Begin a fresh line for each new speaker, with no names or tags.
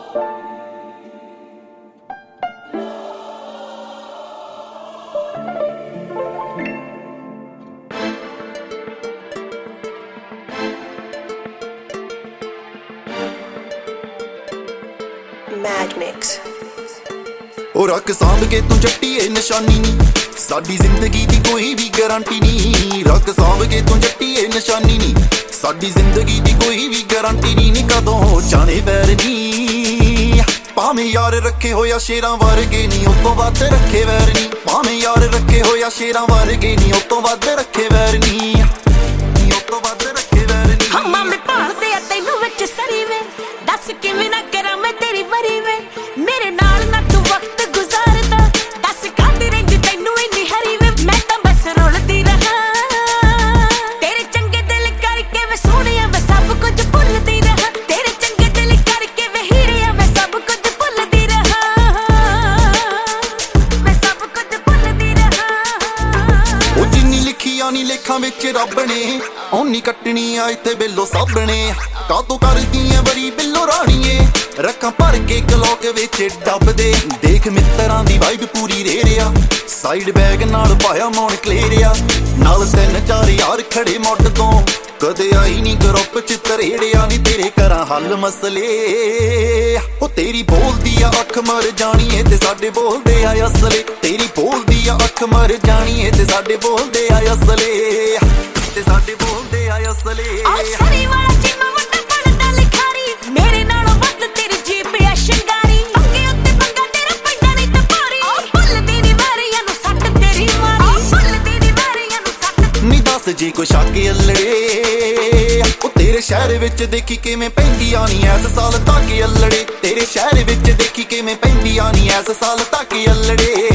Mad Mix।
ਉਹ ਰੱਖ ਸਾਂਭ ਕੇ ਤੂੰ ਜੱਟੀਏ ਨਿਸ਼ਾਨੀ ਨੀ, ਸਾਡੀ ਜ਼ਿੰਦਗੀ ਦੀ ਕੋਈ ਵੀ ਗਾਰੰਟੀ ਨੀ। ਰੱਖ ਸਾਂਭ ਕੇ ਤੂੰ ਜੱਟੀਏ ਨਿਸ਼ਾਨੀ ਨੀ, ਸਾਡੀ ਜ਼ਿੰਦਗੀ ਦੀ ਕੋਈ ਵੀ ਗਾਰੰਟੀ ਨੀ। ਕਦੋਂ ਜਾਣੇ ਵੈਰ ਨੀ, ਭਾਵੇਂ ਯਾਰ ਰੱਖੇ ਹੋਇਆ ਸ਼ੇਰਾਂ ਵਰਗੇ ਨੀ, ਉਹ ਤੋਂ ਵੱਧ ਰੱਖੇ ਵੈਰ ਨੀ। ਭਾਵੇਂ ਯਾਰ ਰੱਖੇ ਹੋਇਆ ਸ਼ੇਰਾਂ ਵਰਗੇ ਨੀ, ਉਹ ਤੋਂ ਵੱਧ ਰੱਖੇ ਵੈਰ ਨੀ, ਉਹ ਤੋਂ ਵੱਧ ਰੱਖੇ ਵੈਰ ਨੀ।
ਹਾਂ ਮਾਮੇ ਭਾਲਦੇ ਆ ਤੈਨੂੰ ਵਿੱਚ ਸਰੀ ਵੇ, ਦੱਸ ਕਿਵੇਂ ਨਾ ਕਰਾਂ ਮੈਂ ਤੇਰੀ ਵਰੀ ਵੇ। ਮੇਰੇ ਨਾਲ ਨਾ ਤੂੰ ਵਕਤ ਗੁਜ਼ਾਰਦਾ, ਦੱਸ ਕਾਹਦੀ ਰਹਿੰਦੀ ਤੈਨੂੰ ਇੰਨੀ ਹਰੀ ਵੇ। ਮੈਂ ਤਾਂ ਬਸ ਰੁਲਦੀ ਰਹਾ ਤੇਰੇ ਚੰਗੇ ਦਿਲ ਕਰਕੇ ਵੇ ਸੋਹਣਿਆ, ਮੈਂ ਸਭ ਕੁਝ ਭੁੱਲਦੀ ਰਹਾ। ਤੇਰੇ ਚੰਗੇ ਦਿਲ ਕਰਕੇ ਵੇ ਹੀਰਿਆ, ਮੈਂ ਸਭ ਕੁਝ ਭੁੱਲਦੀ ਰਹਾ, ਮੈਂ ਸਭ ਕੁਝ ਭੁੱਲਦੀ ਰਹਾ।
ਉਹ ਜਿੰਨੀ ਲਿਖੀਆਂ ਨੀ ਲੇਖਾਂ ਵਿੱਚ ਰੱਬ ਨੇ, ਓਨੀ ਕੱਟਣੀ ਆ ਇੱਥੇ ਬਿੱਲੋ ਸਾਬਣੇ। ਕਾਤੋਂ ਕਰਦੀ ਐ ਬੜੀ ਬਿੱਲੋ ਰਾਣੀਏ, ਰੱਖਾਂ ਭਰ ਕੇ ਗਲੋਕ ਵਿੱਚ ਡੱਬਦੇ। ਦੇਖ ਮਿੱਤਰਾਂ ਦੀ ਵਾਈਬ ਪੂਰੀ ਰੇ ਰਿਆ, ਸਾਈਡ ਬੈਗ ਨਾਲ ਪਾਇਆ ਮੌਣ ਕਲੇਰਿਆ। ਨਾਲ 3-4 ਯਾਰ ਖੜੇ ਮੁੱਢ ਤੋਂ, ਕਦੇ ਆਈ ਨੀ ਗਰੁੱਪ ਚ ਤਰੇੜਿਆ ਨੀ। ਤੇਰੇ ਘਰਾਂ ਹੱਲ ਮਸਲੇ, ਉਹ ਤੇਰੀ ਬੋਲਦੀ ਆ ਅੱਖ ਮਰ ਜਾਣੀ ਏ ਤੇ ਸਾਡੇ ਬੋਲਦੇ ਆ ਅਸਲੇ। ਤੇਰੀ ਬੋਲਦੀ ਆ ਅੱਖ ਮਰ ਜਾਣੀ ਏ ਤੇ ਸਾਡੇ ਬੋਲਦੇ ਆ ਅਸਲੇ, ਤੇ ਸਾਡੇ ਬੋਲਦੇ ਆ ਅਸਲੇ।
ਸਰੀ ਵਾਲਾ ਚੀਮਾ ਵੱਡਾ ਬਣਦਾ ਲਿਖਾਰੀ, ਮੇਰੇ ਨਾਲੋਂ ਵੱਧ ਤੇਰੀ ਜੀਬ ਆ ਸ਼ਿੰਗਾਰੀ। ਪੰਗੇ ਉੱਤੇ ਪੰਗਾ ਤੇਰਾ ਪੈਂਦਾ ਨਹੀਂ ਤਪਾਰੀ, ਭੁੱਲਦੀ ਨੀ ਵਾਰੀਆਂ ਨੂੰ ਸੱਟ ਤੇਰੀ ਮਾਰੀ, ਭੁੱਲਦੀ ਨੀ ਵਾਰੀਆਂ ਨੂੰ ਸੱਟ।
ਨੀ ਦੱਸ ਜੇ ਕੋਈ ਸ਼ੱਕ ਅਲੜੇ, ਉਹ ਤੇਰੇ ਸ਼ਹਿਰ ਵਿੱਚ ਦੇਖੀ ਕਿਵੇਂ ਪੈਂਦੀਆਂ ਨੀ ਐਸ ਸਾਲ ਤੱਕ ਅਲੜੇ। ਤੇਰੇ ਸ਼ਹਿਰ ਵਿੱਚ ਦੇਖੀ ਕਿਵੇਂ ਪੈਂਦੀਆਂ ਨੀ ਐਸ ਸਾਲ ਤੱਕ ਅਲੜੇ।